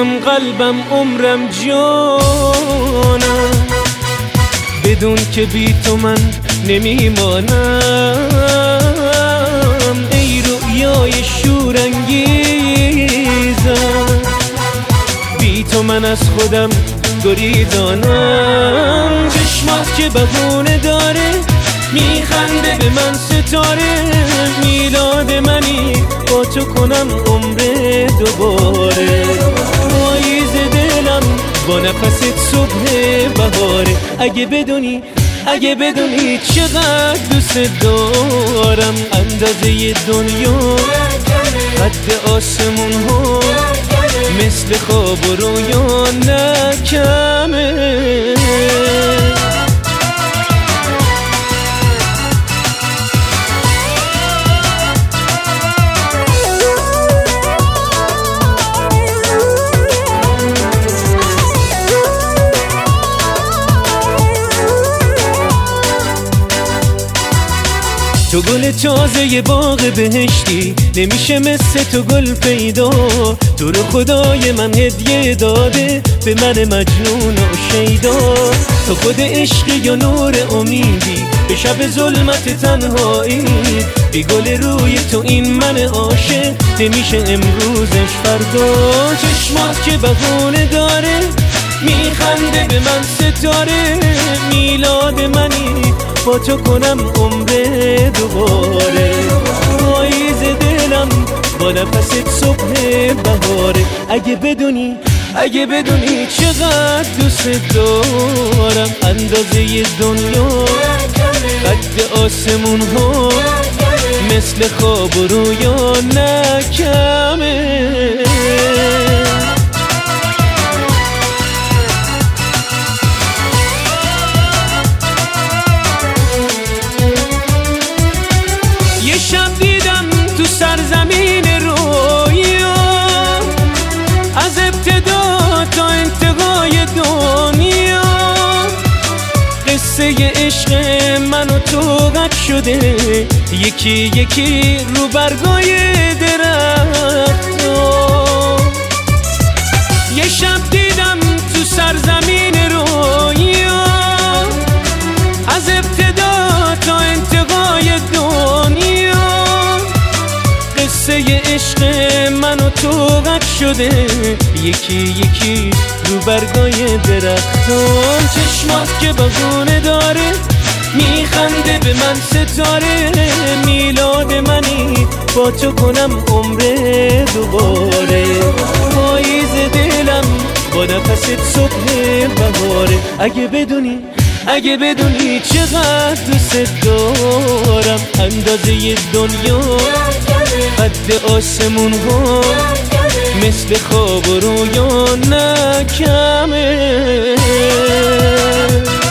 جونم قلبم عمرم جانم، بدون که بی تو من نمیمانم. ای رویای شورانگیزم، بی تو من از خودم گریزانم. چشمات که بهونه داره میخنده به من ستاره، میلاد منی با تو کنم عمر دوباره. پاییز دلم با نفست صبح بهاره. اگه بدونی چقدر دوست دارم، اندازه دنیا قد آسمون ها مثل خواب و رویا نکمه. تو گل تازه باغ بهشتی، نمیشه مثل تو گل پیدا. تو رو خدای من هدیه داده به من مجنون و شیدا. تو خود عشقی یا نور امیدی به شب ظلمت تنهایی. بی گل روی تو این من عاشق نمیشه امروزش فردا. چشمات که بهونه داره میخنده به من ستاره، میلاد منی با تو کنم عمر دوباره. پاییز دلم با نفست صبح بهاره. اگه بدونی چقدر دوست دارم، اندازه دنیا قد آسمون ها مثل خواب و رویا نکمه. شب دیدم تو سرزمین رویا، از ابتدا تا انتهای دنیا. قصه عشق من و تو قد شده یکی یکی رو برگای درخت‌ها. یه شب دیدم تو سرزمین رویا، از ابتدا تا انتهای دنیا. قصه عشق من و تو قد شده یکی یکی رو برگای درختان. چشمات که بهونه داره میخنده به من ستاره، میلاد منی با تو کنم عمر دوباره. پاییز دلم با نفست صبح بهاره. اگه بدونی چقدر دوست دارم، اندازه دنیا قد آسمون ها مثل خواب و رویا نکمه.